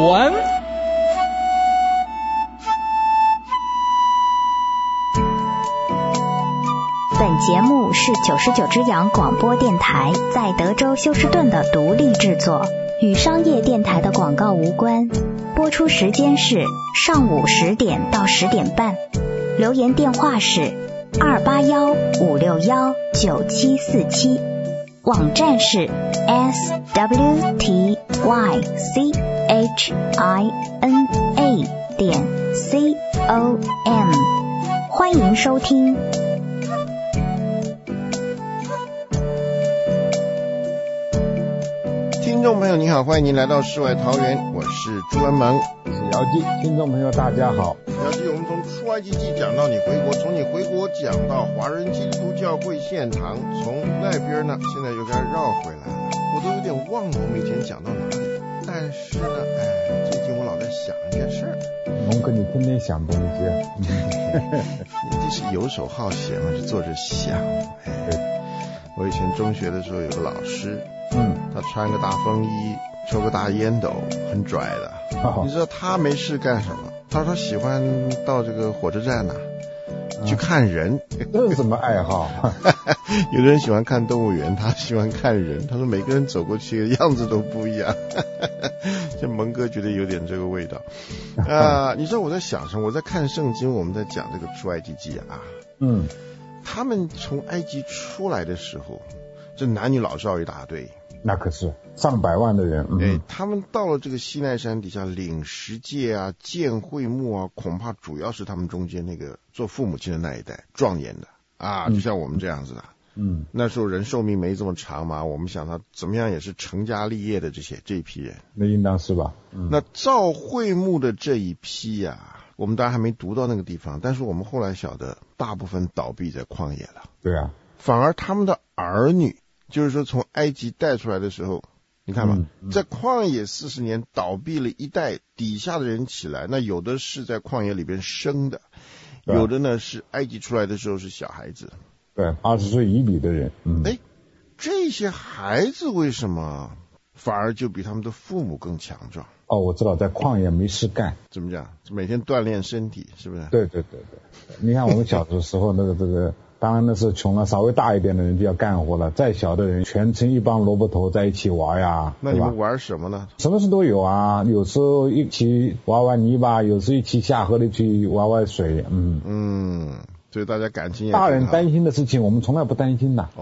文。 本节目是99只羊广播电台在德州休斯顿的独立制作，与商业电台的广告无关。播出时间是上午10点到10点半。留言电话是281-561-9747。网站是 swtychina.com。欢迎收听。 听众朋友您好，欢迎您来到世外桃源，我是朱文萌， 我是姚记。听众朋友大家好。 姚记，我们从出埃及记讲到你回国，从你回国讲到华人基督教会献堂，从那边呢现在又该绕回来了，我都有点忘了我们以前讲到哪里。但是呢最近我老在想一件事儿。 龙哥，你天天想东西你这是游手好闲嘛，是坐着想。我以前中学的时候有个老师，他穿个大风衣，抽个大烟斗，很拽的。你知道他没事干什么？他说他喜欢到这个火车站去看人。 这是什么爱好？ 有的人喜欢看动物园，他喜欢看人。他说每个人走过去的样子都不一样。这蒙哥觉得有点这个味道。你知道我在想什么？我在看圣经，我们在讲这个出埃及记啊。他们从埃及出来的时候，这男女老少一大堆， 那可是上百万的人。 他们到了这个西奈山底下领十诫啊，建会幕啊，恐怕主要是他们中间那个做父母亲的那一代壮年的啊，就像我们这样子的。那时候人寿命没这么长嘛，我们想他怎么样也是成家立业的这一批人， 那应当是吧。 那造会幕的这一批我们当然还没读到那个地方，但是我们后来晓得大部分倒闭在旷野了。对啊，反而他们的儿女，就是说从埃及带出来的时候，你看吧，在旷野40年倒闭了一代，底下的人起来，那有的是在旷野里边生的，有的呢是埃及出来的时候是小孩子， 对，20岁以里的人。 这些孩子为什么反而就比他们的父母更强壮？ 我知道，在旷野没事干。 怎么讲？每天锻炼身体，是不是？ 对。你看我们小的时候，这个，当然那是穷了，稍微大一点的人就要干活了，再小的人全成一帮萝卜头在一起玩呀。 那你们玩什么呢？ 什么事都有啊，有时候一起玩泥巴，有时候一起下河里去玩水。 所以大家感情也大人担心的事情我们从来不担心的。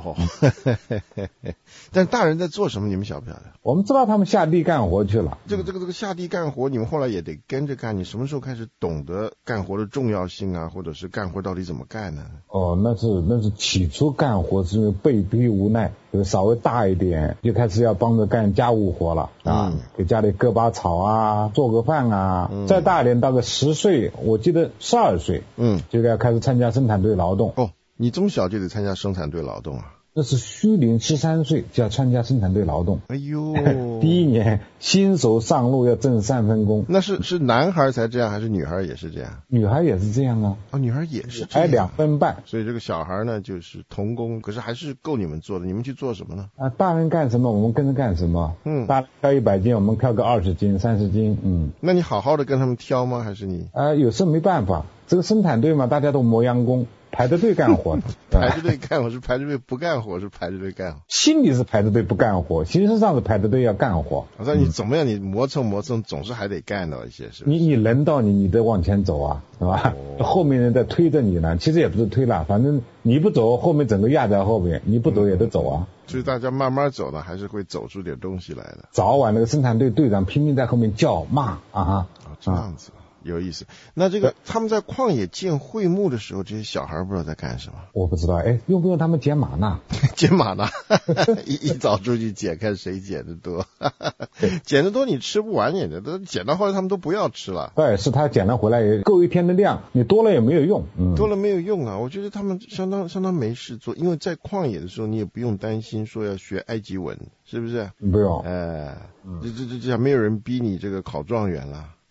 但大人在做什么你们晓不晓得？ 我们知道他们下地干活去了。 这个下地干活你们后来也得跟着干，你什么时候开始懂得干活的重要性啊，或者是干活到底怎么干呢？ 那是起初干活是因为被逼无奈，稍微大一点就开始要帮着干家务活了给家里割把草啊，做个饭啊。再大一点到个10岁，我记得12岁就该开始参加生产队劳动。 你这么小就得参加生产队劳动啊？ 那是虚龄13岁就要参加生产队劳动。第一年新手上路要挣3分工。 那是男孩才这样还是女孩也是这样？ 女孩也是这样啊。 女孩也是这样。 2分半。 所以这个小孩呢就是童工，可是还是够你们做的。你们去做什么呢？ 大人干什么我们跟着干什么。大人挑100斤我们挑个20斤30斤。那你好好的跟他们挑吗？还是你有时候没办法，这个生产队嘛，大家都磨洋工，排着队干活。 排着队干活是排着队不干活是排着队干活？ 心里是排着队不干活，形式上是排着队要干活。 我说你怎么样，你磨蹭总是还得干到一些，是不是？ 你轮到你得往前走啊，是吧？后面人在推着你呢，其实也不是推了，反正你不走，后面整个压在后面，你不走也得走啊。 所以大家慢慢走呢，还是会走出点东西来的。 早晚那个生产队队长拼命在后面叫骂这样子。有意思。那这个他们在旷野建会幕的时候，这些小孩不知道在干什么？ 我不知道。用不用他们捡玛纳？ 捡玛纳一早出去捡，看谁捡的多。捡的多你吃不完，都捡到后来他们都不要吃了。 对，是他捡了回来也够一天的量，你多了也没有用。 多了没有用啊！我觉得他们相当没事做，因为在旷野的时候你也不用担心说要学埃及文，是不是？ 不用。 这没有人逼你这个考状元了。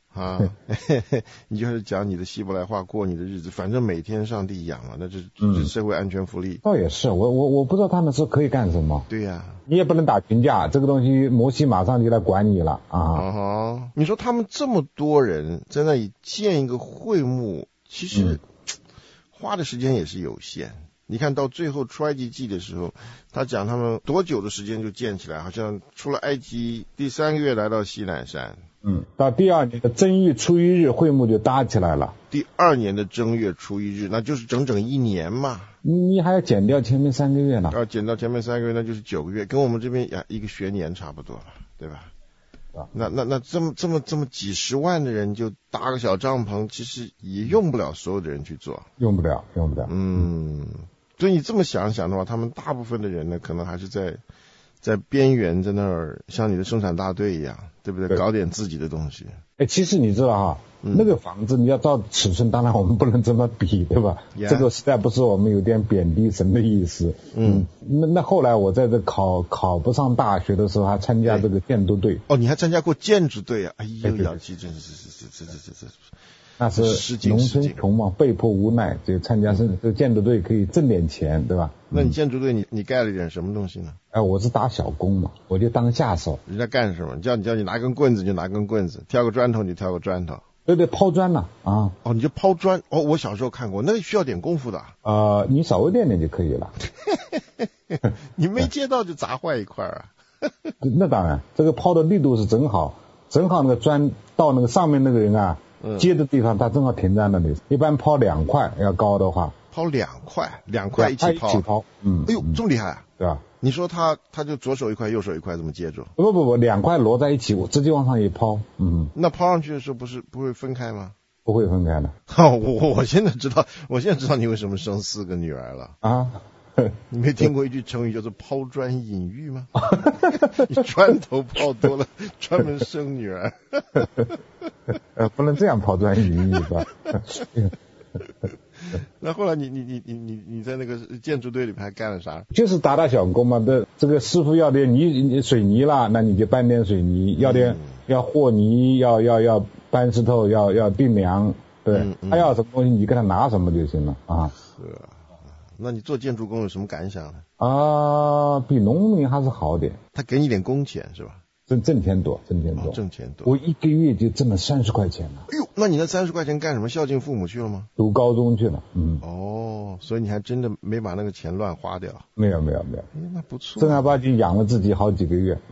啊，你就是讲你的希伯来话过你的日子，反正每天上帝养了，那这是社会安全福利。 倒也是，我不知道他们是可以干什么。 对呀， 你也不能打群架，这个东西摩西马上就来管你了啊。 你说他们这么多人在那里建一个会幕，其实花的时间也是有限。你看到最后出埃及记的时候，他讲他们多久的时间就建起来，好像出了埃及第3个月来到西乃山。 到第2年的正月初1日会幕就搭起来了。 第2年的正月初1日，那就是整整1年嘛。 你还要减掉前面3个月呢？ 要减到前面3个月，那就是9个月，跟我们这边一个学年差不多了，对吧？那这么几十万的人就搭个小帐篷，其实也用不了所有的人去做。 用不了。 所以你这么想想的话，他们大部分的人呢，可能还是在边缘，在那儿像你的生产大队一样，对不对？搞点自己的东西。 其实你知道哈，那个房子你要照尺寸，当然我们不能这么比，对吧？这个实在不是我们有点贬低神的意思。那后来我在这考不上大学的时候，还参加这个建筑队。 哦，你还参加过建筑队啊？哎呦，杨基真是。 那是农村穷嘛，被迫无奈就参加这个建筑队，可以挣点钱，对吧？ 那你建筑队你盖了点什么东西呢？ 我是打小工嘛，我就当下手。 人家干什么？叫你拿根棍子就拿根棍子，挑个砖头你挑个砖头。 对，抛砖了啊！ 哦，你就抛砖。哦，我小时候看过，那个需要点功夫的。 你稍微练练就可以了。 你没接到就砸坏一块啊。 那当然，这个抛的力度是正好那个砖到那个上面那个人啊。接的地方他正好停在那里，一般抛2块要高的话， 抛2块一起抛。哎呦，这么厉害啊！ 对吧？ 你说他就左手1块右手1块这么接住？ 不，2块摞在一起，我直接往上一抛。 那抛上去的时候不会分开吗？ 不会分开的。 我现在知道你为什么生4个女儿了啊！你没听过一句成语叫做抛砖引玉吗？你砖头抛多了，专门生女儿。 不能这样抛砖引玉吧？ 那后来你在那个建筑队里面还干了啥？ 就是打小工嘛。这个师傅要点水泥啦，那你就搬点水泥；要和泥，要搬石头，要定梁。对，他要什么东西你给他拿什么就行了啊。 是啊。那你做建筑工有什么感想呢？ 比农民还是好点。 他给你点工钱是吧？ 挣钱多。 挣钱多。 我1个月就挣了30块钱了。 哎呦，那你那30块钱干什么？孝敬父母去了吗？ 读高中去了。 所以你还真的没把那个钱乱花掉？ 没有。 那不错。 正儿八经养了自己好几个月。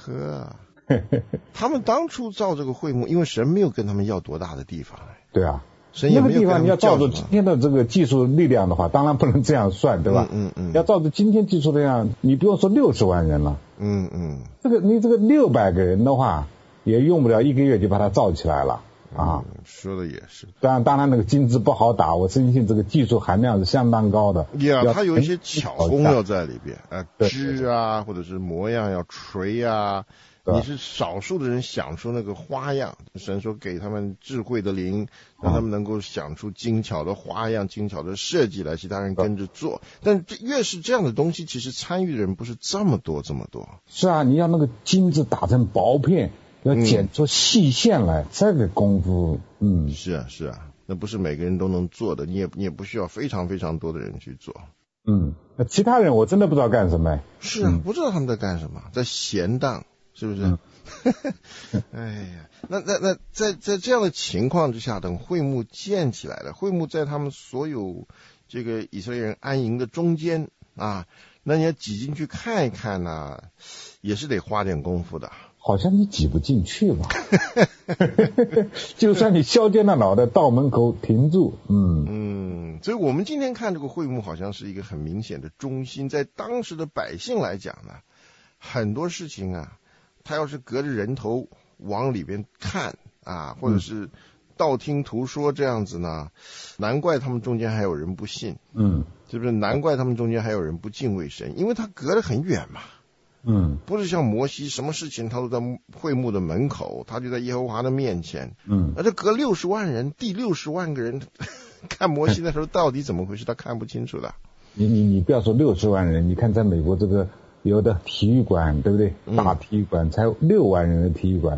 他们当初造这个会幕，因为神没有跟他们要多大的地方。 对啊。那个地方你要照着今天的这个技术力量的话，当然不能这样算，对吧？要照着今天技术力量，你不用说60万人了。你这个600个人的话，也用不了1个月就把它造起来了啊。 说的也是。 当然那个金子不好打，我深信这个技术含量是相当高的。 它有一些巧工要在里边，织啊，或者是模样要锤啊。你是少数的人想出那个花样，神说给他们智慧的灵，让他们能够想出精巧的花样、精巧的设计来，其他人跟着做。但越是这样的东西，其实参与的人不是这么多。 是啊，你要那个金子打成薄片，要剪出细线来，这个功夫， 是啊，那不是每个人都能做的，你也不需要非常非常多的人去做。 那其他人我真的不知道干什么。 是啊，不知道他们在干什么，在闲荡。是不是？哎呀，那在这样的情况之下，等会幕建起来了，会幕在他们所有这个以色列人安营的中间啊，那你要挤进去看一看呢，也是得花点功夫的。 好像你挤不进去吧？就算你削尖了脑袋到门口停住。 所以我们今天看这个会幕，好像是一个很明显的中心，在当时的百姓来讲呢，很多事情啊。他要是隔着人头往里边看啊，或者是道听途说这样子呢，难怪他们中间还有人不信，是不是？难怪他们中间还有人不敬畏神，因为他隔得很远嘛，不是像摩西，什么事情他都在会幕的门口，他就在耶和华的面前，那这隔60万人，第60万个人看摩西的时候到底怎么回事，他看不清楚的。 你不要说60万人，你看在美国这个有的体育馆，对不对？大体育馆才6万人的体育馆，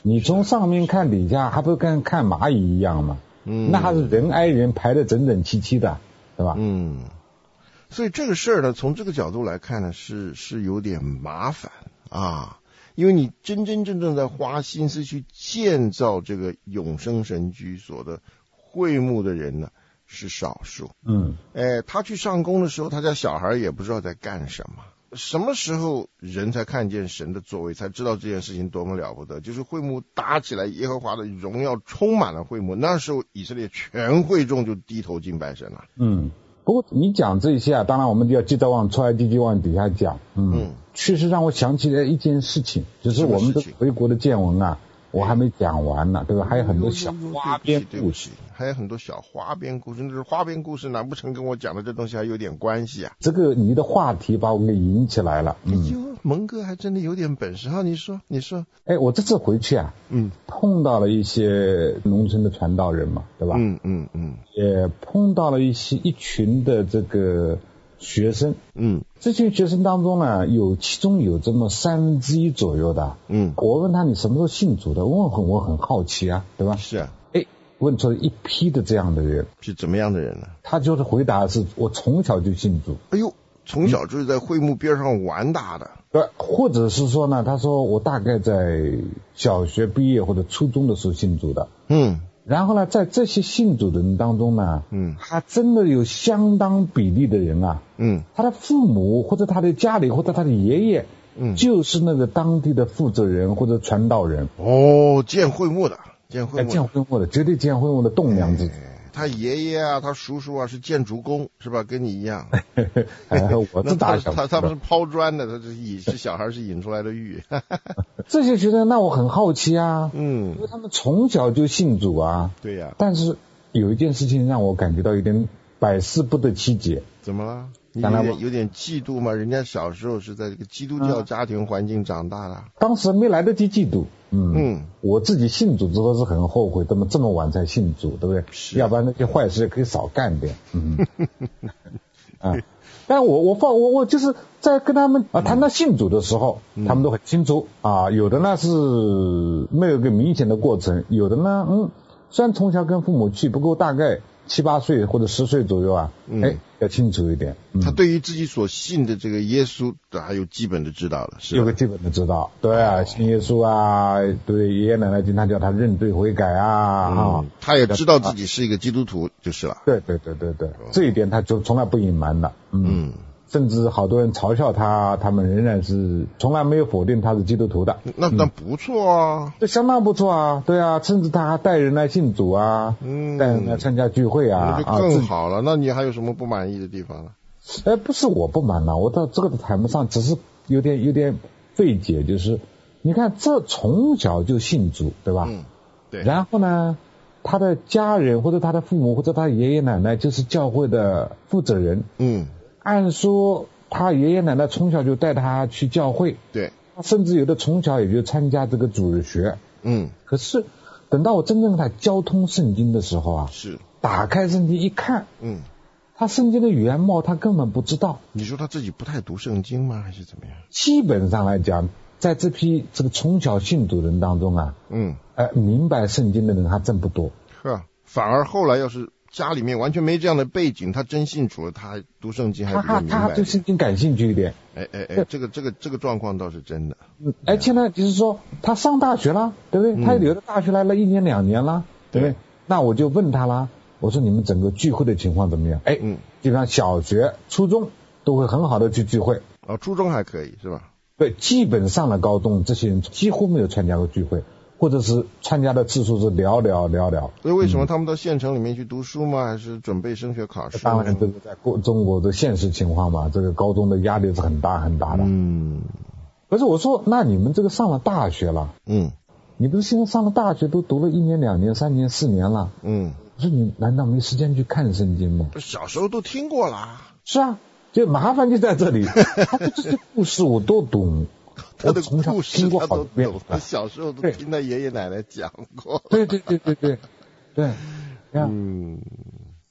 你从上面看底下，还不是跟看蚂蚁一样吗？那还是人挨人排得整整齐齐的，对吧？ 所以这个事儿呢，从这个角度来看呢，是有点麻烦啊，因为你真真正正在花心思去建造这个永生神居所的会幕的人呢，是少数。他去上工的时候，他家小孩也不知道在干什么。什么时候人才看见神的作为，才知道这件事情多么了不得？就是会幕搭起来，耶和华的荣耀充满了会幕，那时候以色列全会众就低头敬拜神了。 不过你讲这些啊，当然我们就要接着往出来继续往底下讲。确实让我想起来一件事情，就是我们的回国的见闻啊，我还没讲完呢，对吧？还有很多小花边故事， 还有很多小花边故事。这花边故事难不成跟我讲的这东西还有点关系啊？ 这个你的话题把我给引起来了。 蒙哥还真的有点本事哈！你说， 我这次回去啊，碰到了一些农村的传道人嘛，对吧？也碰到了一群的这个学生。这群学生当中呢，其中有这么1/3左右的。我问他你什么时候信主的？我很好奇啊，对吧？ 是啊。 问出了一批的这样的人。 是怎么样的人呢？ 他就是回答是我从小就信主。 哎呦，从小就是在会幕边上玩大的。 或者是说呢，他说我大概在小学毕业或者初中的时候信主的。然后呢，在这些信主的人当中呢，他真的有相当比例的人啊，他的父母或者他的家里或者他的爷爷，就是那个当地的负责人或者传道人。 建会幕的， 绝对建会幕的栋梁之子。 他爷爷啊，他叔叔啊是建筑工，是吧？跟你一样。 我这大小他们是抛砖的，他是小孩是引出来的玉。 这些学生，那我很好奇啊，因为他们从小就信主啊。 对呀。但是有一件事情让我感觉到有点百思不得其解。 怎么了？你有点嫉妒吗？人家小时候是在这个基督教家庭环境长大的。 当时没来得及嫉妒。我自己信主之后是很后悔，这么晚才信主，对不对？ 是。 要不然那些坏事可以少干点。但我就是在跟他们谈到信主的时候，他们都很清楚啊。有的呢是没有一个明显的过程，有的呢虽然从小跟父母去，不过大概7、8岁或者10岁左右啊，要清楚一点。 他对于自己所信的这个耶稣还有基本的知道了，是吧？ 有个基本的知道，对啊，信耶稣啊，对爷爷奶奶经常叫他认罪悔改啊， 他也知道自己是一个基督徒就是了。 对，这一点他就从来不隐瞒的。甚至好多人嘲笑他，他们仍然是从来没有否定他是基督徒的。 那不错啊， 这相当不错啊，对啊，甚至他还带人来信主啊，带人来参加聚会啊， 那就更好了。那你还有什么不满意的地方呢？ 不是我不满了，我到这个谈不上，只是有点费解，就是你看这从小就信主，对吧？ 对。 然后呢，他的家人或者他的父母或者他爷爷奶奶就是教会的负责人。按说他爷爷奶奶从小就带他去教会， 对， 甚至有的从小也就参加这个主日学。可是等到我真正他交通圣经的时候啊， 是打开圣经一看，他圣经的原貌他根本不知道。 你说他自己不太读圣经吗？还是怎么样？ 基本上来讲，在这批这个从小信主人当中啊，明白圣经的人还真不多。 反而后来要是家里面完全没这样的背景，他真信主了，他读圣经还比较明白。 他对圣经感兴趣一点。 这个状况倒是真的。 而且呢，就是说他上大学了，对不对？他有的大学来了1年2年了，对不对？那我就问他啦，我说你们整个聚会的情况怎么样？基本上小学、初中都会很好的去聚会。 初中还可以是吧？ 对，基本上的高中这些人几乎没有参加过聚会。或者是参加的次数是寥寥。 所以为什么他们到县城里面去读书吗？还是准备升学考试？ 当然，这个在中国的现实情况嘛，这个高中的压力是很大的。可是我说，那你们这个上了大学了，你不是现在上了大学都读了1年2年3年4年了，我说你难道没时间去看圣经吗？ 小时候都听过了。 是啊，就麻烦就在这里，他这些故事我都懂。 他的故事他都懂， 他小时候都听他爷爷奶奶讲过。 对。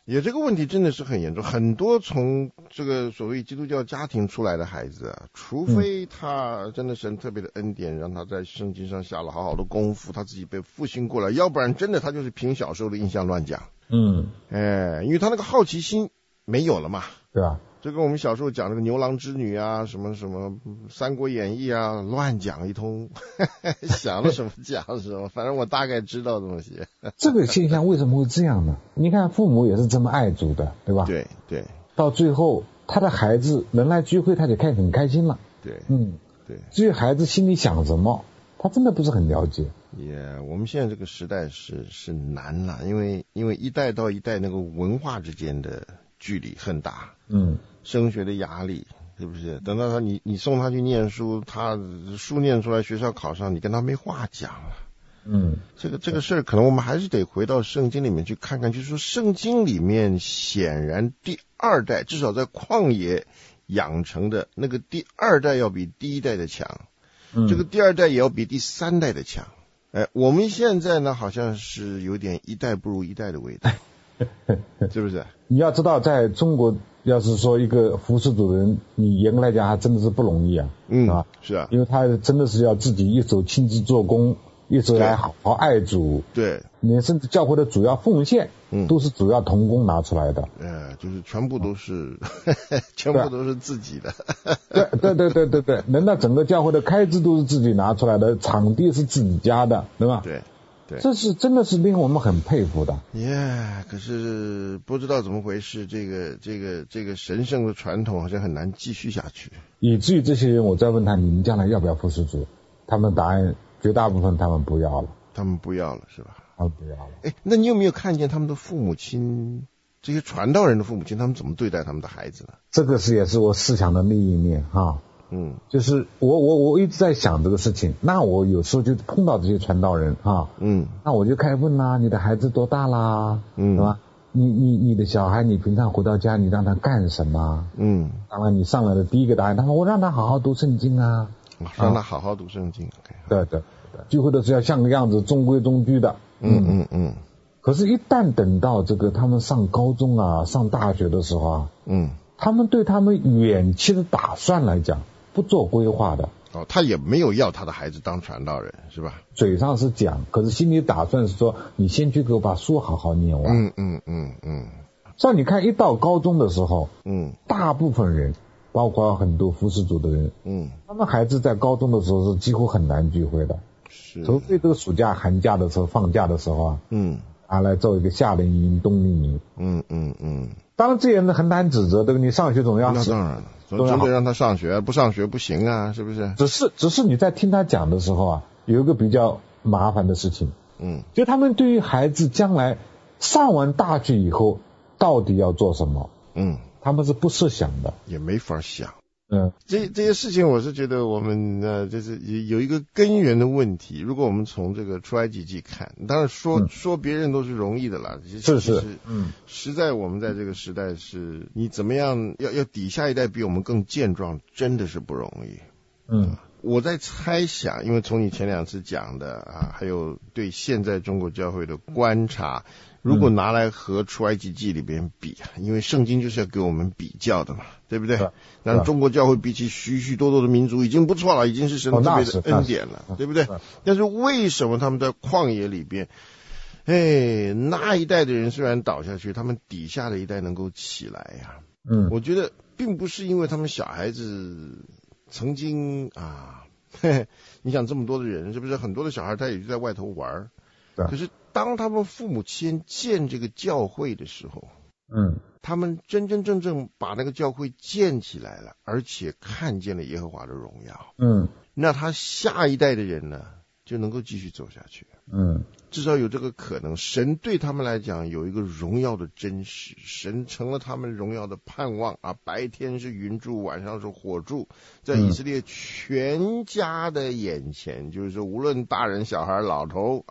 也这个问题真的是很严重，很多从这个所谓基督教家庭出来的孩子啊，除非他真的神特别的恩典，让他在圣经上下了好好的功夫，他自己被复兴过来，要不然真的他就是凭小时候的印象乱讲。因为他那个好奇心没有了嘛， 对吧？ 就跟我们小时候讲那个牛郎织女啊，什么什么三国演义啊，乱讲一通，想了什么讲什么，反正我大概知道东西。 这个现象为什么会这样呢？你看父母也是这么爱主的，对吧？ 对对。 到最后他的孩子能来聚会，他就很开心了。 对，对。至于孩子心里想什么，他真的不是很了解。 我们现在这个时代是难了，因为一代到一代那个文化之间的距离很大。升学的压力是不是？等到他你送他去念书，他书念出来，学校考上，你跟他没话讲了。这个事儿可能我们还是得回到圣经里面去看看，就是说圣经里面显然第二代至少在旷野养成的那个第二代要比第一代的强，这个第二代也要比第三代的强。我们现在呢好像是有点一代不如一代的味道。是不是？ 你要知道在中国要是说一个服侍主的人，你严格来讲还真的是不容易啊。 是啊， 因为他真的是要自己一手亲自做工，一手来好好爱主。 对， 连甚至教会的主要奉献都是主要同工拿出来的。 就是全部都是全部都是自己的。 对，人的整个教会的开支都是自己拿出来的，场地是自己家的，对吧？ 对， 这是真的是令我们很佩服的。 可是不知道怎么回事，这个神圣的传统好像很难继续下去。 以至于这些人，我再问他，你们将来要不要服侍主？他们答案绝大部分他们不要了。 他们不要了是吧？ 他们不要了。 那你有没有看见他们的父母亲，这些传道人的父母亲，他们怎么对待他们的孩子呢？ 这个也是我思想的另一面哈。就是我一直在想这个事情，那我有时候就碰到这些传道人哈，那我就开始问啦，你的孩子多大啦？是吧？你的小孩，你平常回到家，你让他干什么？当然你上来的第一个答案，他说我让他好好读圣经啊， 让他好好读圣经。 对，聚会的时候要像个样子，中规中矩的。可是，一旦等到这个他们上高中啊、上大学的时候啊，他们对他们远期的打算来讲，不做规划的。 他也没有要他的孩子当传道人，是吧？ 嘴上是讲，可是心里打算是说，你先去给我把书好好念完。像你看，一到高中的时候，大部分人，包括很多服侍主的人，他们孩子在高中的时候是几乎很难聚会的。除非这个暑假、寒假的时候、放假的时候啊，来做一个夏令营、冬令营。当然，这些人很难指责，对吧？你上学总要。 那当然了，总得让他上学，不上学不行啊，是不是？ 只是你在听他讲的时候啊，有一个比较麻烦的事情，就他们对于孩子将来上完大学以后到底要做什么，他们是不设想的， 也没法想。这些事情，我是觉得我们就是有一个根源的问题。如果我们从这个出埃及记看，当然说别人都是容易的啦，是，实在我们在这个时代是，你怎么样要抵下一代比我们更健壮，真的是不容易。我在猜想，因为从你前两次讲的还有对现在中国教会的观察，如果拿来和出埃及记里边比，因为圣经就是要给我们比较的嘛，对不对？那中国教会比起许许多多的民族已经不错了，已经是神特别的恩典了，对不对？但是为什么他们在旷野里边，那一代的人虽然倒下去，他们底下的一代能够起来呀？我觉得并不是因为他们小孩子曾经你想这么多的人，是不是很多的小孩他也就在外头玩？可是当他们父母先建这个教会的时候，他们真真正正把那个教会建起来了，而且看见了耶和华的荣耀，那他下一代的人呢就能够继续走下去，至少有这个可能。神对他们来讲有一个荣耀的真实，神成了他们荣耀的盼望白天是云柱，晚上是火柱，在以色列全家的眼前，就是说无论大人小孩老头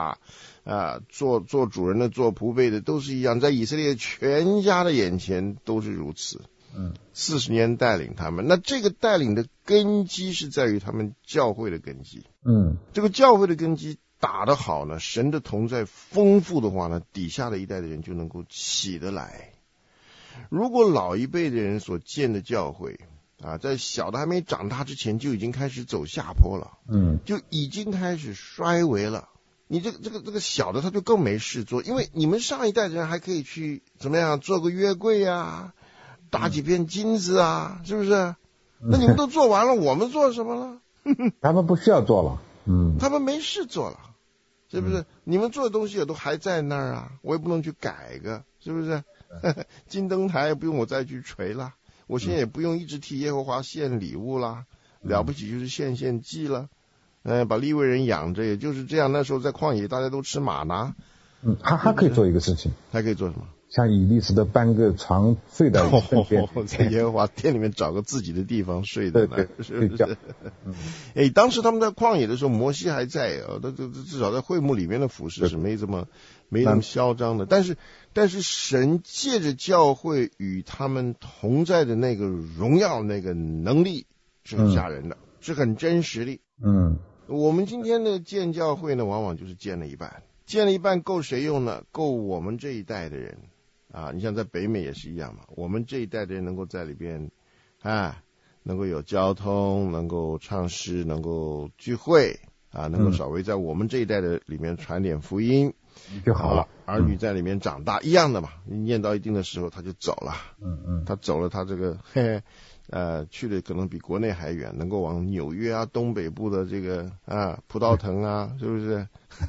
做主人的做仆婢的都是一样，在以色列全家的眼前都是如此。40年带领他们，那这个带领的根基是在于他们教会的根基。这个教会的根基打得好呢，神的同在丰富的话呢，底下的一代的人就能够起得来。如果老一辈的人所建的教会啊，在小的还没长大之前就已经开始走下坡了，就已经开始衰微了，你这个小的他就更没事做，因为你们上一代的人还可以去怎么样做个约柜啊，打几片金子啊，是不是？那你们都做完了，我们做什么了？ 他们不需要做了， 他们没事做了，是不是？你们做的东西也都还在那儿啊，我也不能去改个，是不是？金灯台也不用我再去锤了，我现在也不用一直替耶和华献礼物啦，了不起就是献祭了，把利未人养着，也就是这样。那时候在旷野大家都吃玛拿， 还可以做一个事情， 还可以做什么？ 像以利时的搬个床睡在圣殿， 在耶和华殿里面找个自己的地方睡的呢，是不是？当时他们在旷野的时候，摩西还在至少在会幕里面的服侍是没这么嚣张的。但是神借着教会与他们同在的那个荣耀、那个能力是很吓人的，是很真实的。我们今天的建教会呢，往往就是建了一半够谁用呢？够我们这一代的人。你像在北美也是一样嘛，我们这一代的人能够在里边能够有交通，能够唱诗，能够聚会能够稍微在我们这一代的里面传点福音就好了。 儿女在里面长大一样的嘛，你念到一定的时候他就走了，他走了，他这个去的可能比国内还远，能够往纽约啊东北部的这个葡萄藤啊，是不是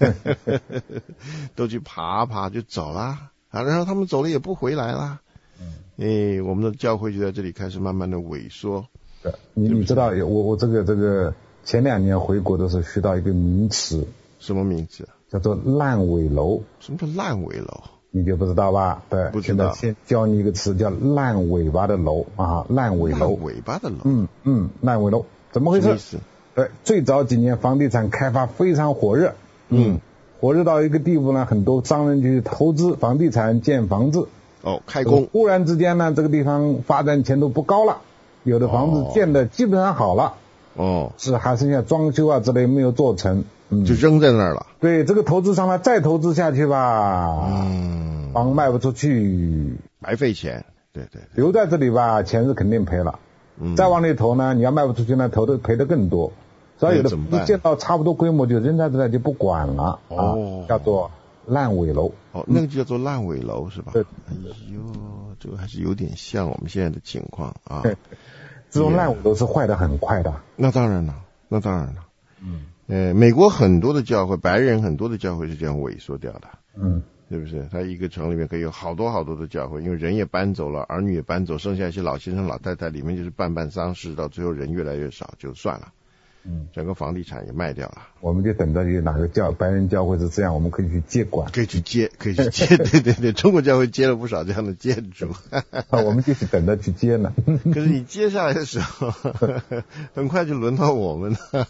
都去爬就走了然后他们走了也不回来了，我们的教会就在这里开始慢慢的萎缩。 你知道我这个前2年回国的时候学到一个名词。 什么名字？ 叫做烂尾楼。 什么叫烂尾楼？ 你就不知道吧？对， 不知道。 现在先教你一个词，叫烂尾巴的楼烂尾楼。 烂尾巴的楼。 烂尾楼怎么回事？ 什么意思？ 对，最早几年房地产开发非常火热，火热到一个地步呢，很多商人去投资房地产建房子， 开工。 忽然之间呢，这个地方发展前途不高了，有的房子建的基本上好了，是还剩下装修啊之类没有做成， 就扔在那儿了。 对，这个投资商呢再投资下去吧，房卖不出去， 白费钱。对， 留在这里吧，钱是肯定赔了。再往里投呢，你要卖不出去呢，赔的更多。所以有的建到差不多规模就扔在这里就不管了叫做烂尾楼。 那个就叫做烂尾楼是吧？ 对。 这个还是有点像我们现在的情况啊。 这种烂尾楼是坏的很快的。 那当然了。美国很多的教会，白人很多的教会是这样萎缩掉的。是不是？他一个城里面可以有好多的教会，因为人也搬走了，儿女也搬走，剩下一些老先生老太太，里面就是办丧事，到最后人越来越少，就算了。整个房地产也卖掉了。我们就等着有哪个白人教会是这样，我们可以去接管。 可以去接。对，中国教会接了不少这样的建筑。 我们就是等着去接呢。 可是你接下来的时候，很快就轮到我们了。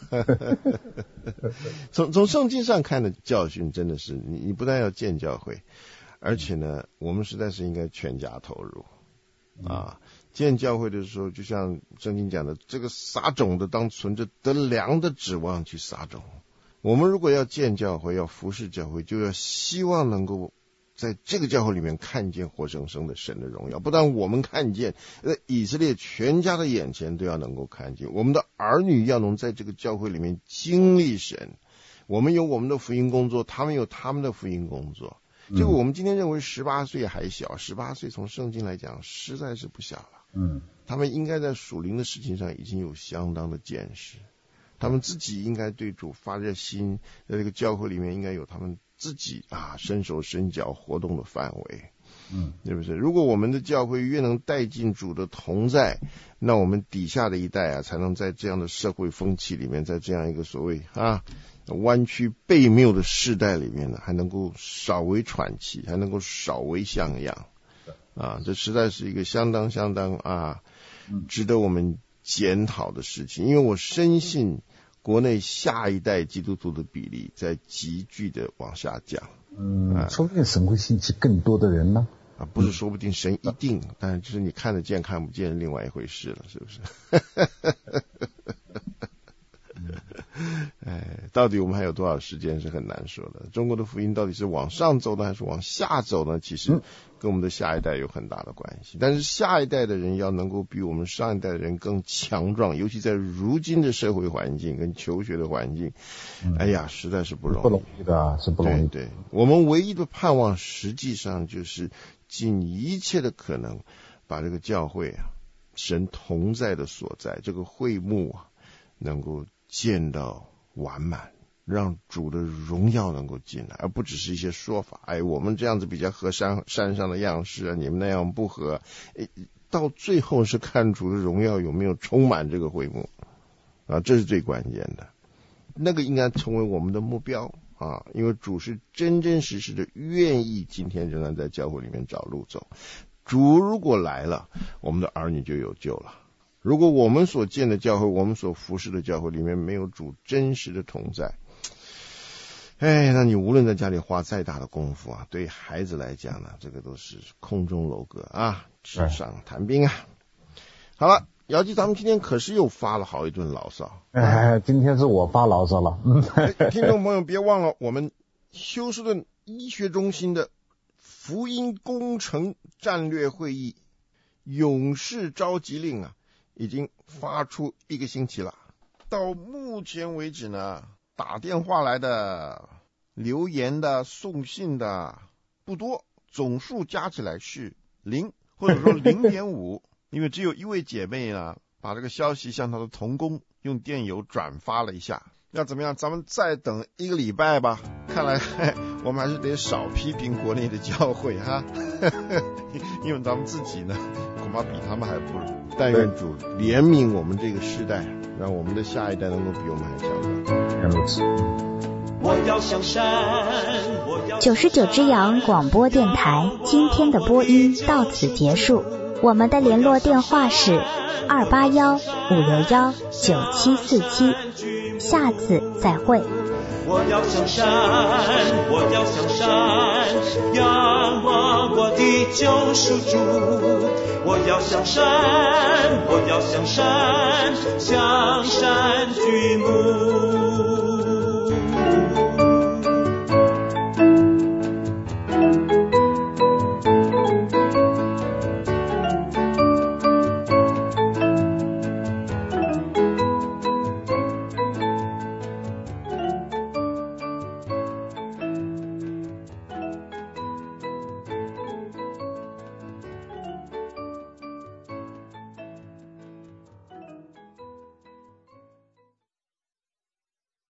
从圣经上看的教训真的是，你不但要建教会，而且呢，我们实在是应该全家投入建教会的时候，就像圣经讲的，这个撒种的当存着得粮的指望去撒种。我们如果要建教会，要服侍教会，就要希望能够在这个教会里面看见活生生的神的荣耀。不但我们看见，以色列全家的眼前都要能够看见，我们的儿女要能在这个教会里面经历神。我们有我们的福音工作，他们有他们的福音工作。这个我们今天认为18岁还小，18岁从圣经来讲实在是不小了。他们应该在属灵的事情上已经有相当的见识，他们自己应该对主发热心，在这个教会里面应该有他们自己伸手伸脚活动的范围。是不是？如果我们的教会越能带进主的同在，那我们底下的一代才能在这样的社会风气里面，在这样一个所谓弯曲悖谬的世代里面呢，还能够稍微喘气，还能够稍微像样。这实在是一个相当值得我们检讨的事情。因为我深信国内下一代基督徒的比例在急剧的往下降。 说不定神会兴起更多的人呢。 不是说不定，神一定，但是就是你看得见看不见另外一回事了，是不是？ 到底我们还有多少时间是很难说的。中国的福音到底是往上走呢还是往下走呢，其实跟我们的下一代有很大的关系。但是下一代的人要能够比我们上一代的人更强壮，尤其在如今的社会环境跟求学的环境，哎呀，实在是不容易的，是不容易。 对，我们唯一的盼望实际上就是尽一切的可能把这个教会啊，神同在的所在，这个会幕啊，能够建到完满，让主的荣耀能够进来，而不只是一些说法。哎，我们这样子比较合山上的样式啊，你们那样不合。到最后是看主的荣耀有没有充满这个会幕啊，这是最关键的。那个应该成为我们的目标啊，因为主是真真实实的愿意今天仍然在教会里面找路走。主如果来了，我们的儿女就有救了。如果我们所建的教会，我们所服侍的教会里面没有主真实的同在，那你无论在家里花再大的功夫啊，对孩子来讲呢，这个都是空中楼阁啊，纸上谈兵啊。好了，姚记，咱们今天可是又发了好一顿牢骚。 今天是我发牢骚了。 听众朋友别忘了，我们休斯顿医学中心的福音工程战略会议勇士召集令啊，已经发出1个星期了。到目前为止呢，打电话来的、留言的、送信的不多，总数加起来是0，或者说 0.5。因为只有一位姐妹呢，把这个消息向她的同工用电邮转发了一下。要怎么样？咱们再等1个礼拜吧。看来我们还是得少批评国内的教会哈，因为咱们自己呢，恐怕比他们还不如。但愿主怜悯我们这个世代，让我们的下一代能够比我们还强大。 我要向山，99只羊广播电台今天的播音到此结束。我们的联络电话是281-561-9747，下次再会。 我要向山，我要向山，仰望我的救赎主。我要向山，我要向山，向山举目。